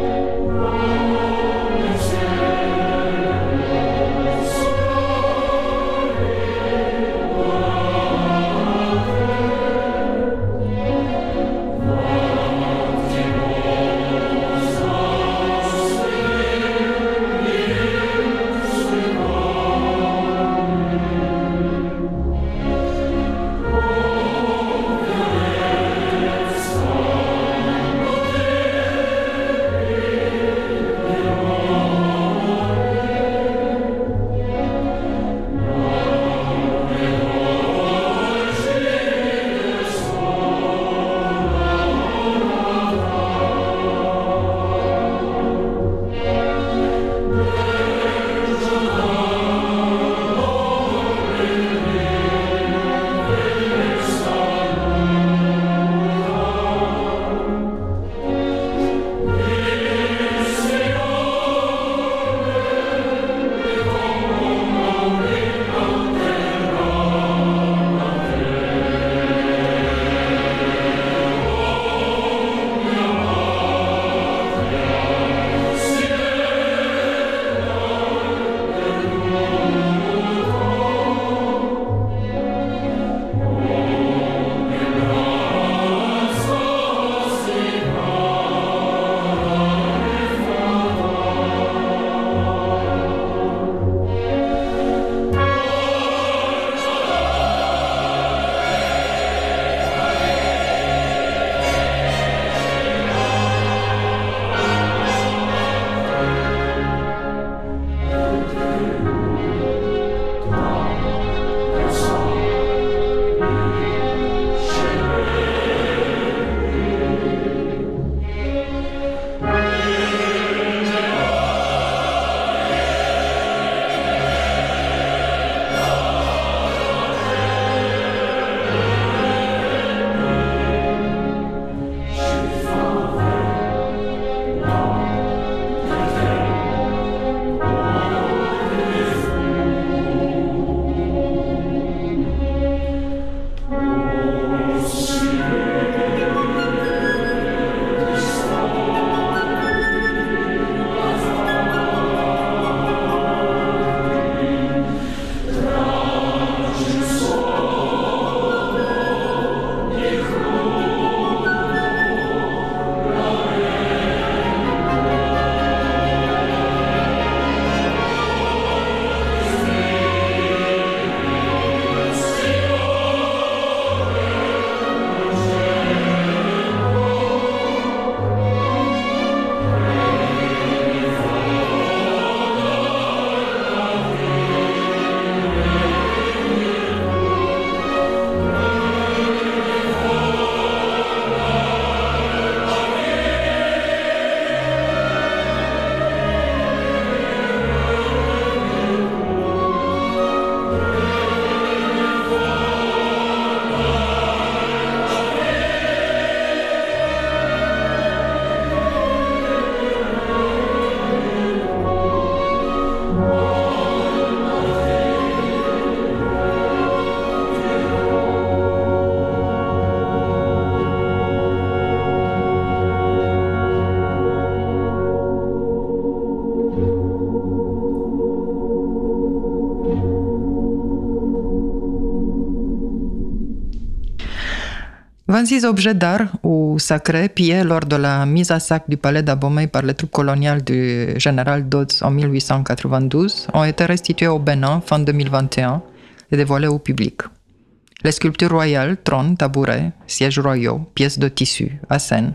B: vingt-six objets d'art ou sacrés pillés lors de la mise à sac du palais d'Abomey par les troupes coloniales du général Dodds en mille huit cent quatre-vingt-douze ont été restitués au Bénin fin deux mille vingt et un et dévoilés au public. Les sculptures royales, trônes, tabourets, sièges royaux, pièces de tissu, assènes,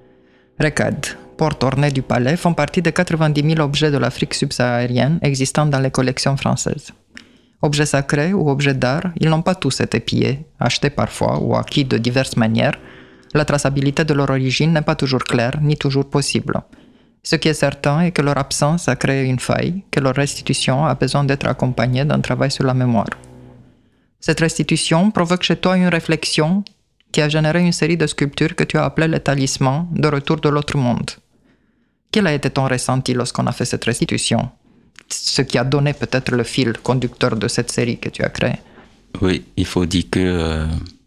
B: recades, portes ornées du palais font partie des quatre-vingt-dix mille objets de l'Afrique subsaharienne existant dans les collections françaises. Objets sacrés ou objets d'art, ils n'ont pas tous été pillés, achetés parfois ou acquis de diverses manières, La traçabilité de leur origine n'est pas toujours claire, ni toujours possible. Ce qui est certain est que leur absence a créé une faille, que leur restitution a besoin d'être accompagnée d'un travail sur la mémoire. Cette restitution provoque chez toi une réflexion qui a généré une série de sculptures que tu as appelées les talismans de retour de l'autre monde. Quel a été ton ressenti lorsqu'on a fait cette restitution? Ce qui a donné peut-être le fil conducteur de cette série que tu as créée.
C: Oui, il faut dire que euh,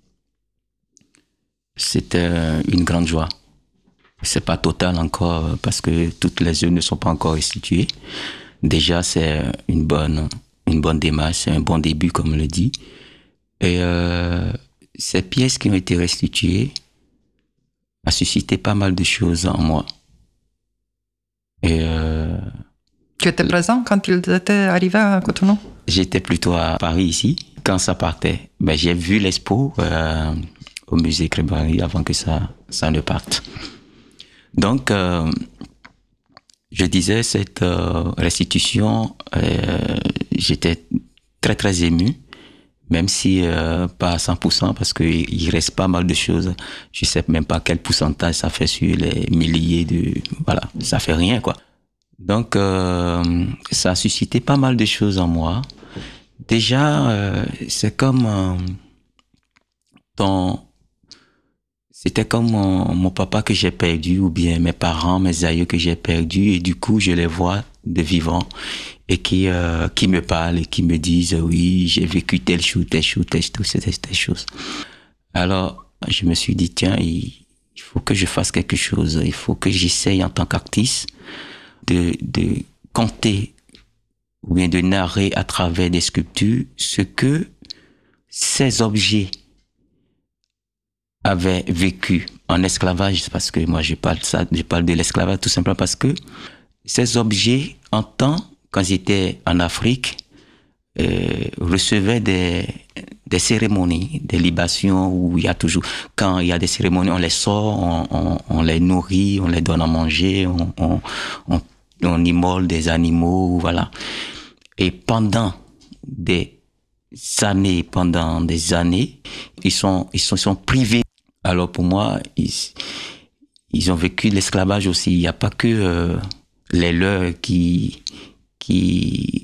C: c'était une grande joie. C'est pas total encore parce que toutes les œuvres ne sont pas encore restituées. Déjà, c'est une bonne, une bonne démarche, c'est un bon début, comme on le dit. Et euh, ces pièces qui ont été restituées ont suscité pas mal de choses en moi. Et euh,
B: tu étais présent quand ils étaient arrivés à Cotonou?
C: J'étais plutôt à Paris ici, quand ça partait. Ben, j'ai vu l'expo euh, au musée Crébari avant que ça, ça ne parte. Donc, euh, je disais, cette euh, restitution, euh, j'étais très très ému, même si euh, pas à cent pour cent, parce qu'il reste pas mal de choses. Je sais même pas quel pourcentage ça fait sur les milliers de... Voilà, ça fait rien, quoi. Donc, euh, ça a suscité pas mal de choses en moi. Déjà, euh, c'est comme euh, ton... C'était comme mon, mon papa que j'ai perdu, ou bien mes parents, mes aïeux que j'ai perdus, et du coup, je les vois de vivants, et qui euh, qui me parlent, et qui me disent, oui, j'ai vécu telle chose, telle chose, telle chose, telle, telle chose. Alors, je me suis dit, tiens, il, il faut que je fasse quelque chose, il faut que j'essaye en tant qu'artiste de, de compter, ou bien de narrer à travers des sculptures, ce que ces objets avaient vécu en esclavage, parce que moi je parle ça, je parle de l'esclavage tout simplement parce que ces objets, en temps, quand ils étaient en Afrique, euh, recevaient des, des cérémonies, des libations où il y a toujours, quand il y a des cérémonies, on les sort, on, on, on les nourrit, on les donne à manger, on, on, on, on immole des animaux, voilà. Et pendant des années, pendant des années, ils sont, ils sont, ils sont privés. Alors pour moi, ils, ils ont vécu l'esclavage aussi. Il n'y a pas que euh, les leurs qui, qui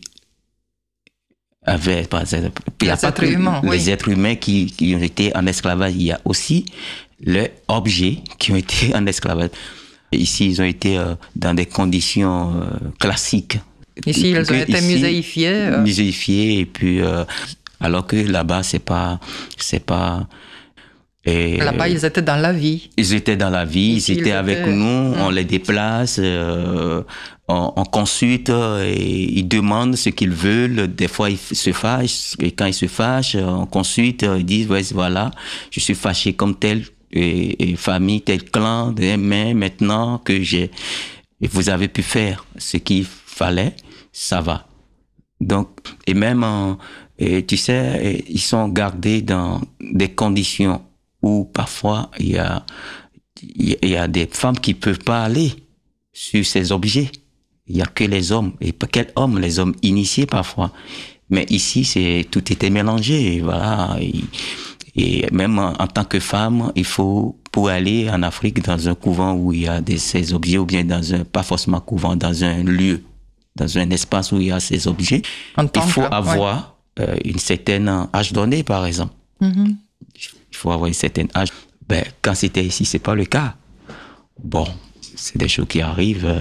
C: avaient, par exemple, il y a
B: les
C: pas
B: êtres
C: que
B: humains,
C: les
B: oui.
C: êtres humains qui, qui ont été en esclavage. Il y a aussi les objets qui ont été en esclavage. Ici, ils ont été euh, dans des conditions euh, classiques.
B: Ici, ils ont été
C: ici,
B: muséifiés. Euh...
C: Muséifiés, et puis, euh, alors que là-bas, c'est pas, c'est pas, et
B: là-bas, ils étaient dans la vie.
C: Ils étaient dans la vie,
B: Ici,
C: ils étaient
B: ils
C: avec
B: étaient...
C: nous,
B: mmh.
C: on les déplace, euh, on, on consulte, et ils demandent ce qu'ils veulent. Des fois, ils se fâchent, et quand ils se fâchent, on consulte, ils disent, ouais, voilà, je suis fâché comme telle et, et famille, tel clan, mais maintenant que j'ai, vous avez pu faire ce qu'il fallait, ça va. Donc, et même, en, et tu sais, ils sont gardés dans des conditions où parfois il y a, il y a des femmes qui peuvent pas aller sur ces objets. Il y a que les hommes. Et quels hommes? Les hommes initiés parfois. Mais ici, c'est, tout était mélangé, voilà. Et, et même en, en tant que femme, il faut, pour aller en Afrique dans un couvent où il y a des, ces objets, ou bien dans un, pas forcément couvent, dans un lieu, dans un espace où il y a ces objets, il faut avoir ouais. euh, une certaine âge donné, par exemple. Mm-hmm. Il faut avoir une certaine âge. Ben, quand c'était ici, c'est pas le cas. Bon, c'est des choses qui arrivent.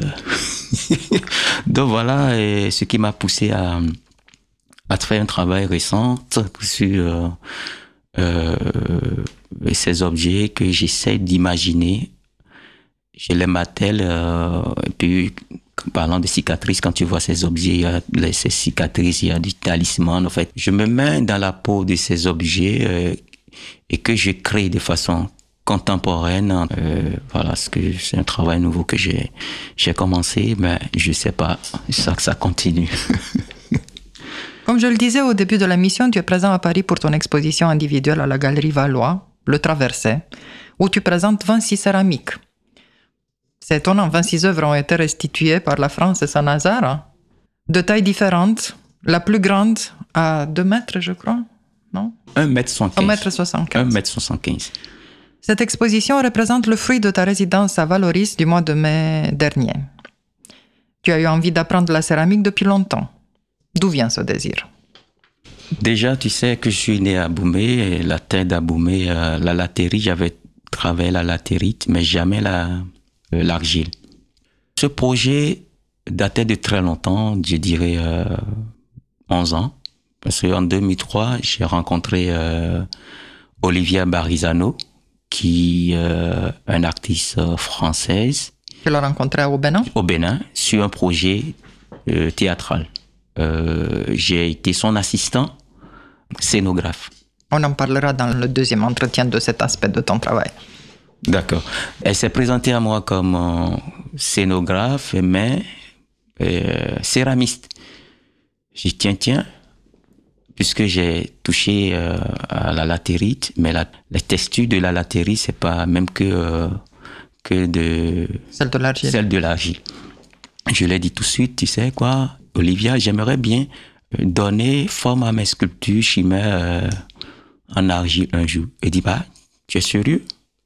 C: Donc voilà, et ce qui m'a poussé à, à faire un travail récent sur euh, euh, ces objets que j'essaie d'imaginer. Je les m'attelle, euh, et puis, parlant de cicatrices, quand tu vois ces objets, il y a les, ces cicatrices, il y a du talisman. En fait, je me mets dans la peau de ces objets euh, et que je crée de façon contemporaine. Euh, voilà, ce que c'est un travail nouveau que j'ai j'ai commencé, mais je sais pas, ça ça continue.
B: Comme je le disais au début de la mission, tu es présent à Paris pour ton exposition individuelle à la Galerie Valois, Le Traversé, où tu présentes vingt-six céramiques. C'est étonnant, vingt-six œuvres ont été restituées par la France et Saint-Nazaire, hein, de tailles différentes. La plus grande à deux mètres, je crois, non?
C: un mètre soixante-quinze.
B: un mètre soixante-quinze.
C: un mètre soixante-quinze.
B: Cette exposition représente le fruit de ta résidence à Valoris du mois de mai dernier. Tu as eu envie d'apprendre la céramique depuis longtemps. D'où vient ce désir?
C: Déjà, tu sais que je suis né à Boumé, la terre d'Aboumé, euh, la latérite, j'avais travaillé la latérite, mais jamais la, euh, l'argile. Ce projet datait de très longtemps, je dirais euh, onze ans, parce qu'en deux mille trois, j'ai rencontré euh, Olivia Barizano, qui est euh, une artiste française.
B: Tu l'as rencontrée au Bénin?
C: Au Bénin, sur un projet euh, théâtral. Euh, j'ai été son assistant scénographe.
B: On en parlera dans le deuxième entretien de cet aspect de ton travail.
C: D'accord. Elle s'est présentée à moi comme euh, scénographe, mais euh, céramiste. J'ai dit, tiens, tiens, puisque j'ai touché euh, à la latérite, mais la, la texture de la latérite, c'est pas même que, euh, que de...
B: Celle de l'argile.
C: Celle de l'argile. Je l'ai dit tout de suite, tu sais quoi, Olivia, j'aimerais bien donner forme à mes sculptures chimères euh, en argile un jour. Elle dit, bah, tu es sérieux?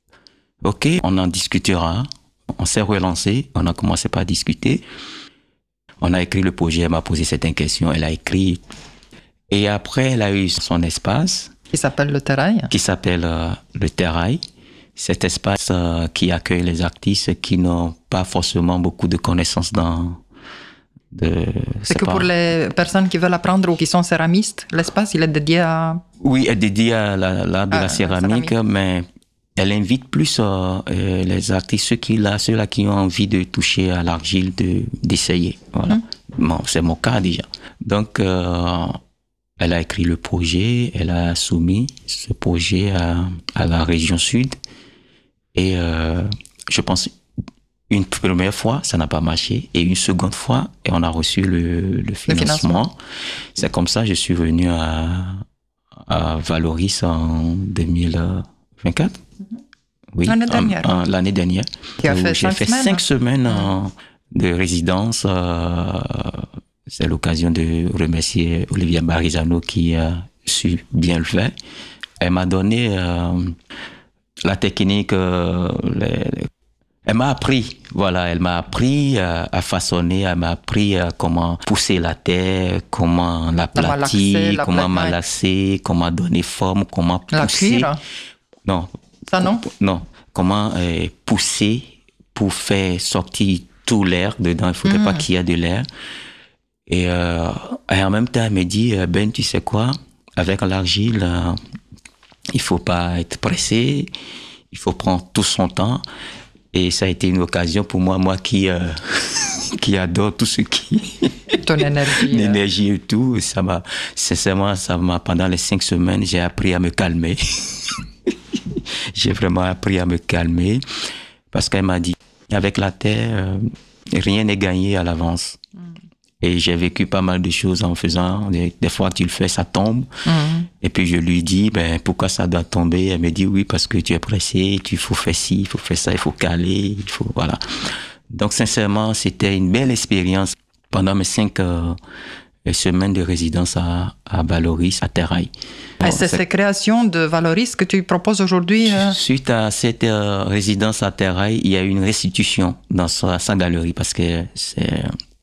C: Ok, on en discutera. On s'est relancé, on a commencé par discuter. On a écrit le projet, elle m'a posé certaines questions, elle a écrit. Et après, elle a eu son espace.
B: Qui s'appelle le Terrail.
C: Qui s'appelle euh, le Terrail. Cet espace euh, qui accueille les artistes qui n'ont pas forcément beaucoup de connaissances dans... De,
B: c'est que pas... pour les personnes qui veulent apprendre ou qui sont céramistes, l'espace, il est dédié à...
C: Oui, est dédié à l'art la, de ah, la céramique, céramique, mais elle invite plus euh, euh, les artistes, ceux qui, là, ceux-là qui ont envie de toucher à l'argile, de, d'essayer. Voilà. Mmh. Bon, c'est mon cas déjà. Donc, euh, elle a écrit le projet, elle a soumis ce projet à, à la région sud. Et euh, je pense... Une première fois, ça n'a pas marché. Et une seconde fois, et on a reçu le, le, financement. le financement. C'est comme ça que je suis venu à, à Valoris en deux mille vingt-quatre. Mm-hmm. Oui,
B: l'année dernière.
C: En, en, l'année dernière.
B: Tu as fait
C: j'ai
B: cinq
C: fait
B: semaines.
C: cinq semaines en, de résidence. Euh, c'est l'occasion de remercier Olivia Barizano qui a su bien le faire. Elle m'a donné euh, la technique, euh, les, les Elle m'a appris, voilà, elle m'a appris à, à façonner, elle m'a appris à comment pousser la terre, comment l'aplatir, comment malaxer, comment donner forme, comment pousser.
B: La cuire?
C: Non.
B: Ça non?
C: Non. Comment euh, pousser pour faire sortir tout l'air dedans. Il ne faudrait mmh. pas qu'il y ait de l'air. Et, euh, et en même temps, elle me dit, Ben, tu sais quoi, avec l'argile, euh, il ne faut pas être pressé, il faut prendre tout son temps. Et ça a été une occasion pour moi, moi qui, euh, qui adore tout ce qui...
B: Ton énergie.
C: L'énergie et tout. Ça m'a, sincèrement, ça m'a, pendant les cinq semaines, j'ai appris à me calmer. J'ai vraiment appris à me calmer. Parce qu'elle m'a dit, avec la terre, euh, rien n'est gagné à l'avance. Mm. Et j'ai vécu pas mal de choses en faisant. Des, des fois, tu le fais, ça tombe. Mm. Et puis, je lui dis, ben, pourquoi ça doit tomber? Elle me dit, oui, parce que tu es pressé, il faut faire ci, il faut faire ça, il faut caler, il faut, voilà. Donc, sincèrement, c'était une belle expérience pendant mes cinq euh, semaines de résidence à, à Valoris, à Terrail.
B: Bon, et c'est ces créations de Valoris que tu proposes aujourd'hui? Euh...
C: Suite à cette euh, résidence à Terrail, il y a eu une restitution dans sa, sa galerie parce que c'est...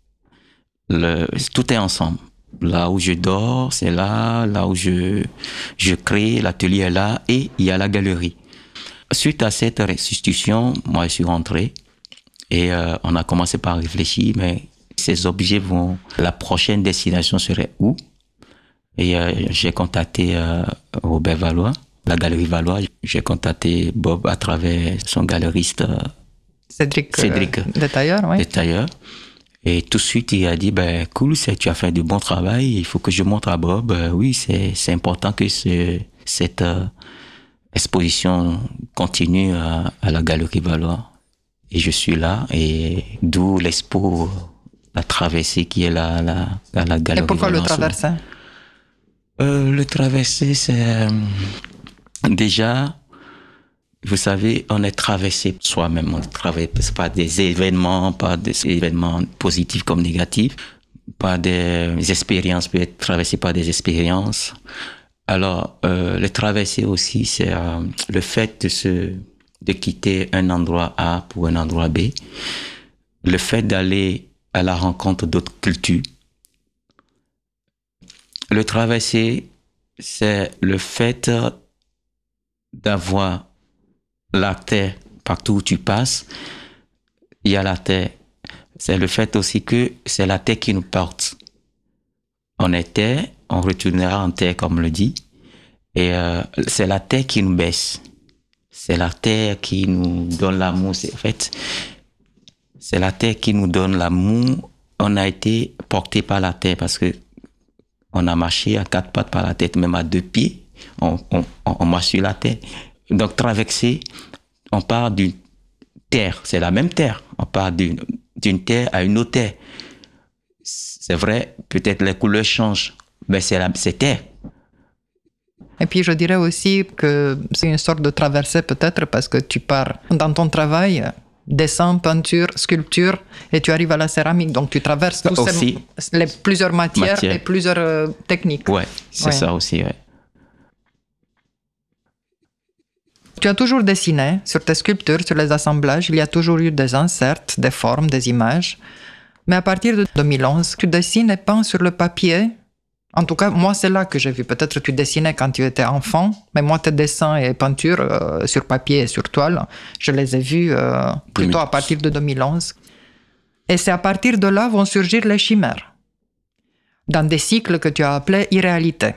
C: Le, tout est ensemble. Là où je dors, c'est là. Là où je, je crée, l'atelier est là. Et il y a la galerie. Suite à cette restitution, moi, je suis rentré. Et euh, on a commencé par réfléchir, mais ces objets vont... La prochaine destination serait où? Et euh, j'ai contacté euh, Robert Valois, la galerie Valois. J'ai contacté Bob à travers son galeriste euh,
B: Cédric,
C: Cédric
B: euh, Détailleur. Oui.
C: Détailleur. Et tout de suite, il a dit, ben, cool, c'est, tu as fait du bon travail, il faut que je montre à Bob. Euh, oui, c'est, c'est important que ce, cette euh, exposition continue à, à la Galerie Valois. Et je suis là, et d'où l'expo, la traversée qui est là, là à la Galerie Valois.
B: Et pourquoi Valois, le traversée?
C: euh, Le traversée, c'est euh, déjà... Vous savez, on est traversé soi-même, on traverse par des événements, par des événements positifs comme négatifs, par des expériences, peut être traversé par des expériences. Alors, euh, le traverser aussi, c'est euh, le fait de se, de quitter un endroit A pour un endroit B, le fait d'aller à la rencontre d'autres cultures. Le traverser, c'est le fait d'avoir la terre partout où tu passes. Il y a la terre. C'est le fait aussi que c'est la terre qui nous porte. On est terre, on retournera en terre, comme on le dit. Et euh, c'est la terre qui nous baisse. C'est la terre qui nous donne l'amour. C'est, en fait, c'est la terre qui nous donne l'amour. On a été porté par la terre parce que on a marché à quatre pattes par la tête, même à deux pieds. On, on, on marche sur la terre. Donc, traverser, on part d'une terre. C'est la même terre. On part d'une, d'une terre à une autre terre. C'est vrai, peut-être les couleurs changent, mais c'est, la, c'est terre.
B: Et puis je dirais aussi que c'est une sorte de traversée peut-être parce que tu pars dans ton travail, dessin, peinture, sculpture, et tu arrives à la céramique. Donc tu traverses tous
C: aussi,
B: ces, les, plusieurs matières
C: matière.
B: et plusieurs euh, techniques.
C: Ouais, c'est
B: ouais.
C: ça aussi, ouais.
B: Tu as toujours dessiné sur tes sculptures, sur les assemblages, il y a toujours eu des inserts, des formes, des images. Mais à partir de deux mille onze, tu dessines et peins sur le papier. En tout cas, moi, c'est là que j'ai vu. Peut-être que tu dessinais quand tu étais enfant, mais moi, tes dessins et peintures euh, sur papier et sur toile, je les ai vus euh, plutôt à partir de deux mille onze. Et c'est à partir de là vont surgir les chimères, dans des cycles que tu as appelés irréalité.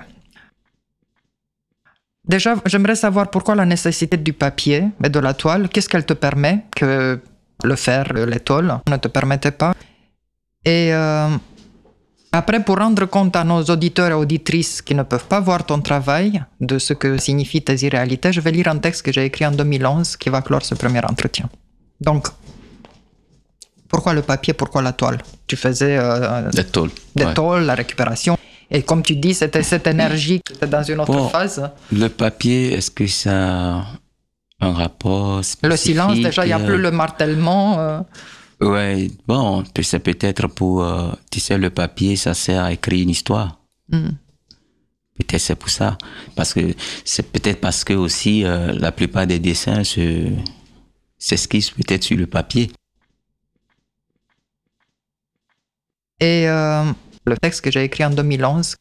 B: Déjà, j'aimerais savoir pourquoi la nécessité du papier et de la toile, qu'est-ce qu'elle te permet que le fer, les tôles ne te permettaient pas. Et euh, après, pour rendre compte à nos auditeurs et auditrices qui ne peuvent pas voir ton travail, de ce que signifient tes irréalités, je vais lire un texte que j'ai écrit en deux mille onze qui va clore ce premier entretien. Donc, pourquoi le papier, pourquoi la toile? Tu faisais euh,
C: des tôles,
B: des
C: ouais.
B: tôles, la récupération. Et comme tu dis, c'était cette énergie qui était dans une autre
C: bon,
B: phase.
C: Le papier, est-ce que ça a un rapport spécifique?
B: Le silence, déjà, il n'y a plus le martèlement. Euh...
C: Ouais, bon, c'est peut-être pour, euh, tu sais, le papier, ça sert à écrire une histoire. Mm. Peut-être c'est pour ça. Parce que, c'est peut-être parce que aussi, euh, la plupart des dessins se, s'esquissent peut-être sur le papier.
B: Et euh, le texte que j'ai écrit en deux mille onze,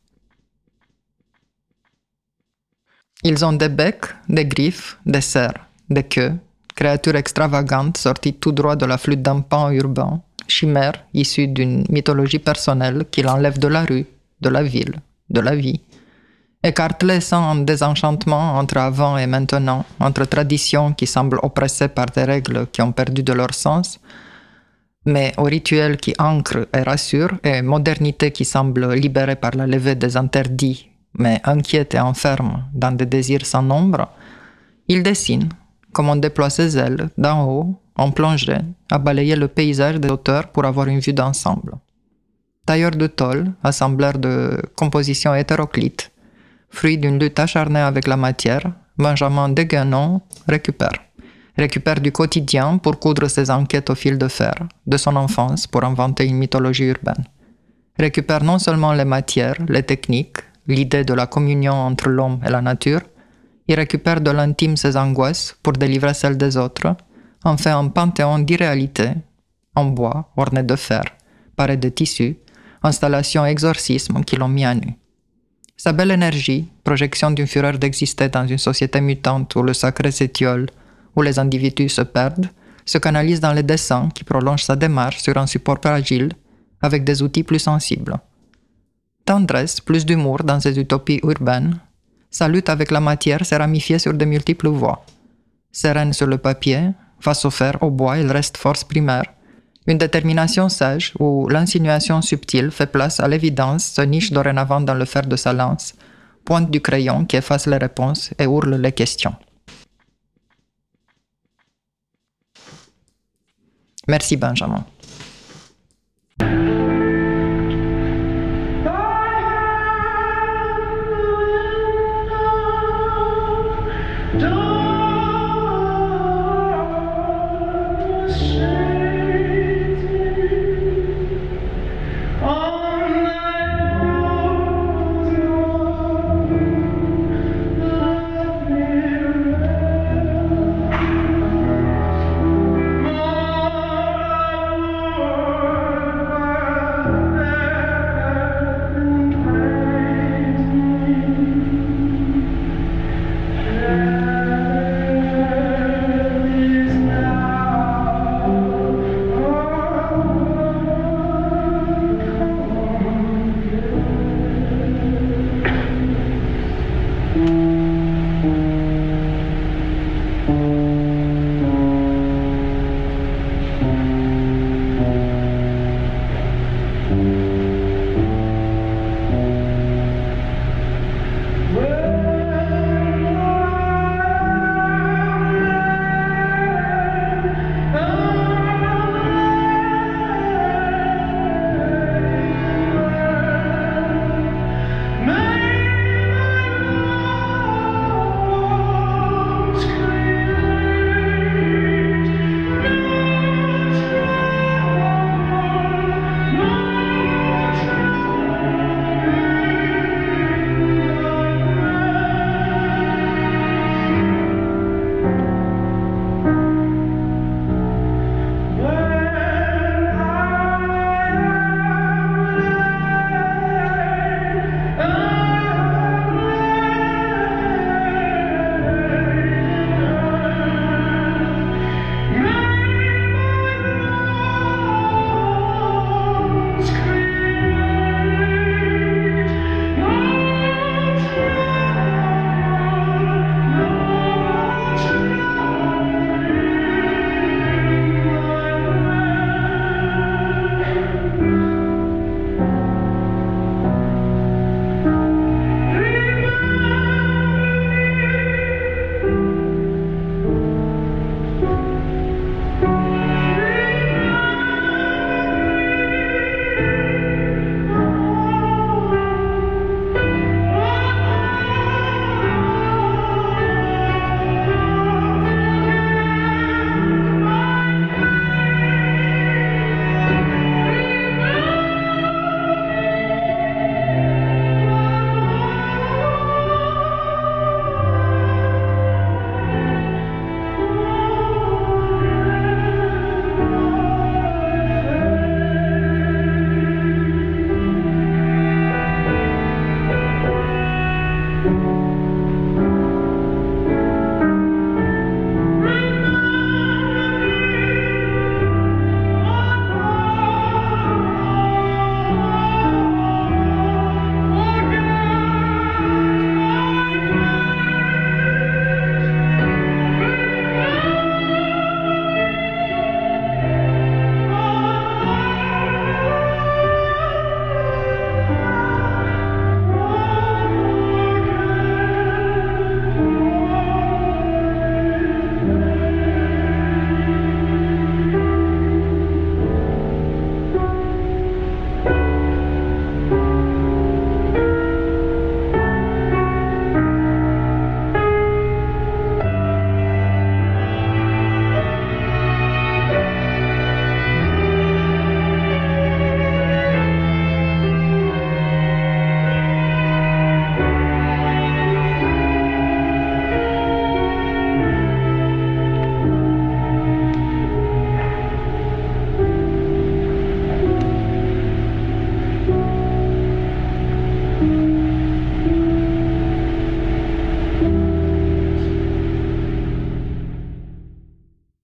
B: ils ont des becs, des griffes, des serres, des queues, créatures extravagantes sorties tout droit de la flûte d'un pan urbain, chimères issues d'une mythologie personnelle qui l'enlève de la rue, de la ville, de la vie. Écartelées sans un désenchantement entre avant et maintenant, entre traditions qui semblent oppressées par des règles qui ont perdu de leur sens, mais aux rituels qui ancrent et rassurent, et modernité qui semble libérée par la levée des interdits, mais inquiète et enferme dans des désirs sans nombre, ils dessinent, comme on déploie ses ailes, d'en haut, en plongée, à balayer le paysage des auteurs pour avoir une vue d'ensemble. Tailleur de tôle, assembleur de compositions hétéroclites, fruit d'une lutte acharnée avec la matière, Benjamin Deguenon récupère. Récupère du quotidien pour coudre ses enquêtes au fil de fer, de son enfance pour inventer une mythologie urbaine. Récupère non seulement les matières, les techniques, l'idée de la communion entre l'homme et la nature, il récupère de l'intime ses angoisses pour délivrer celles des autres, en fait un panthéon d'irréalité, en bois, orné de fer, paré de tissus, installation exorcisme qui l'ont mis à nu. Sa belle énergie, projection d'une fureur d'exister dans une société mutante où le sacré s'étiole, où les individus se perdent, se canalise dans les dessins qui prolongent sa démarche sur un support fragile, avec des outils plus sensibles. Tendresse, plus d'humour dans ses utopies urbaines, sa lutte avec la matière s'est ramifiée sur de multiples voies. Sereine sur le papier, face au fer, au bois, il reste force primaire. Une détermination sage où l'insinuation subtile fait place à l'évidence se niche dorénavant dans le fer de sa lance, pointe du crayon qui efface les réponses et hurle les questions. Merci Benjamin.